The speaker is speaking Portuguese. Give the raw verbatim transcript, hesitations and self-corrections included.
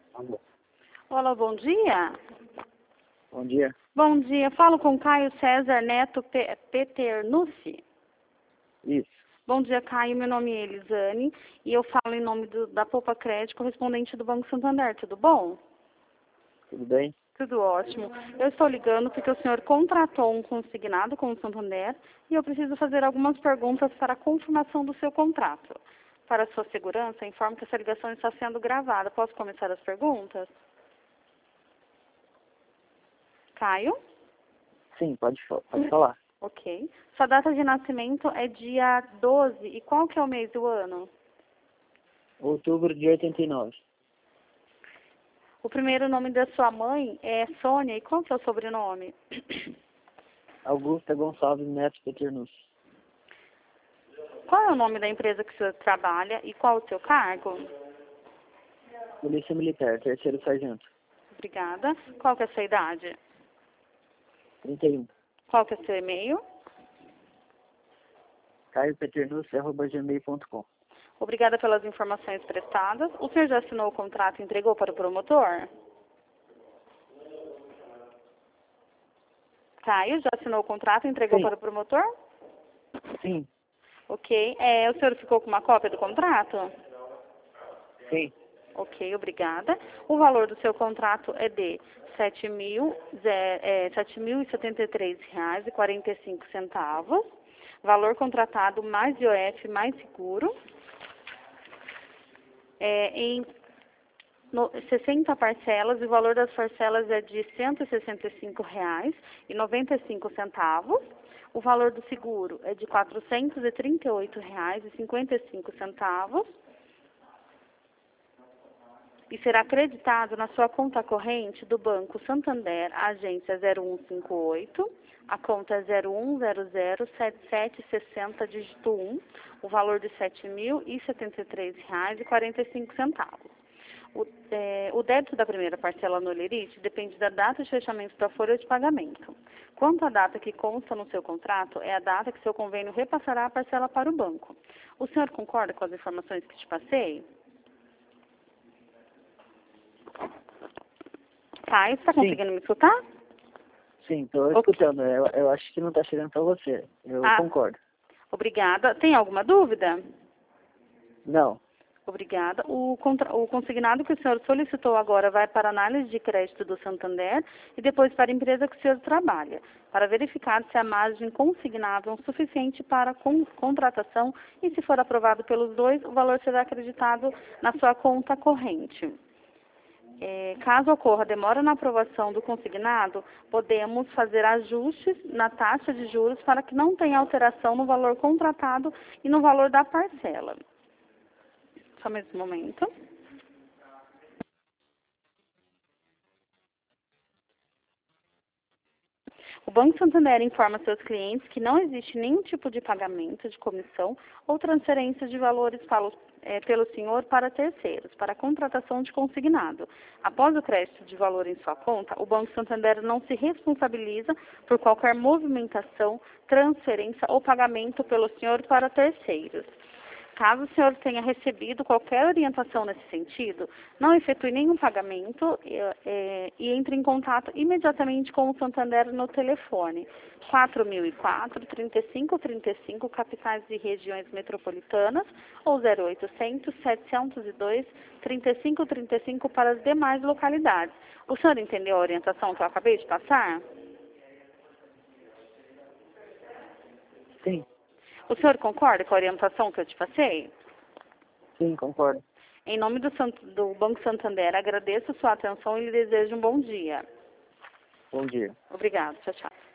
Alô. Olá, bom dia. Bom dia. Bom dia, falo com Caio César Neto Pe- Peternussi. Isso. Bom dia, Caio. Meu nome é Elisane e eu falo em nome do, da Poupa Crédito, correspondente do Banco Santander. Tudo bom? Tudo bem? Tudo ótimo. Eu estou ligando porque o senhor contratou um consignado com o Santander e eu preciso fazer algumas perguntas para a confirmação do seu contrato. Para sua segurança, informo que essa ligação está sendo gravada. Posso começar as perguntas? Caio? Sim, pode, fa- pode falar. Ok. Sua data de nascimento é dia doze. E qual que é o mês do ano? Outubro de oitenta e nove. O primeiro nome da sua mãe é Sônia. E qual que é o sobrenome? Augusta Gonçalves Neto Peternus. Qual é o nome da empresa que o senhor trabalha e qual o seu cargo? Polícia Militar, terceiro sargento. Obrigada. Qual que é a sua idade? trinta e um. Qual que é o seu e-mail? caio peternus arroba gmail ponto com. Obrigada pelas informações prestadas. O senhor já assinou o contrato e entregou para o promotor? Caio, já assinou o contrato e entregou Sim. para o promotor? Sim. Ok. É, o senhor ficou com uma cópia do contrato? Sim. Ok, obrigada. O valor do seu contrato é de sete mil e setenta e três reais e quarenta e cinco centavos. Valor contratado mais I O F mais seguro. É, em no, sessenta parcelas, e o valor das parcelas é de cento e sessenta e cinco reais e noventa e cinco centavos. O valor do seguro é de quatrocentos e trinta e oito reais e cinquenta e cinco centavos. E será acreditado na sua conta corrente do Banco Santander, a agência zero um cinco oito, a conta é zero um zero zero sete sete seis zero, dígito um, o valor de sete mil e setenta e três reais e quarenta e cinco centavos. O, é, o débito da primeira parcela no Lerite depende da data de fechamento da folha de pagamento. Quanto à data que consta no seu contrato, é a data que seu convênio repassará a parcela para o banco. O senhor concorda com as informações que te passei? Caio, você está Sim. conseguindo me escutar? Sim, estou Ok. escutando. Eu, eu acho que não está chegando para você. Eu Ah, concordo. obrigada. Tem alguma dúvida? Não. Obrigada. O, contra... o consignado que o senhor solicitou agora vai para a análise de crédito do Santander e depois para a empresa que o senhor trabalha, para verificar se a margem consignável é suficiente para a con... contratação e, se for aprovado pelos dois, o valor será acreditado na sua conta corrente. É, caso ocorra demora na aprovação do consignado, podemos fazer ajustes na taxa de juros para que não tenha alteração no valor contratado e no valor da parcela. Só mais um momento. O Banco Santander informa seus clientes que não existe nenhum tipo de pagamento de comissão ou transferência de valores pelo, é, pelo senhor para terceiros, para a contratação de consignado. Após o crédito de valor em sua conta, o Banco Santander não se responsabiliza por qualquer movimentação, transferência ou pagamento pelo senhor para terceiros. Caso o senhor tenha recebido qualquer orientação nesse sentido, não efetue nenhum pagamento e, é, e entre em contato imediatamente com o Santander no telefone quatro mil e quatro, trinta e cinco trinta e cinco, capitais e regiões metropolitanas, ou zero oitocentos, setecentos e dois, trinta e cinco trinta e cinco para as demais localidades. O senhor entendeu a orientação que eu acabei de passar? Sim. O senhor concorda com a orientação que eu te passei? Sim, concordo. Em nome do, Sant- do Banco Santander, agradeço sua atenção e lhe desejo um bom dia. Bom dia. Obrigada. Tchau, tchau.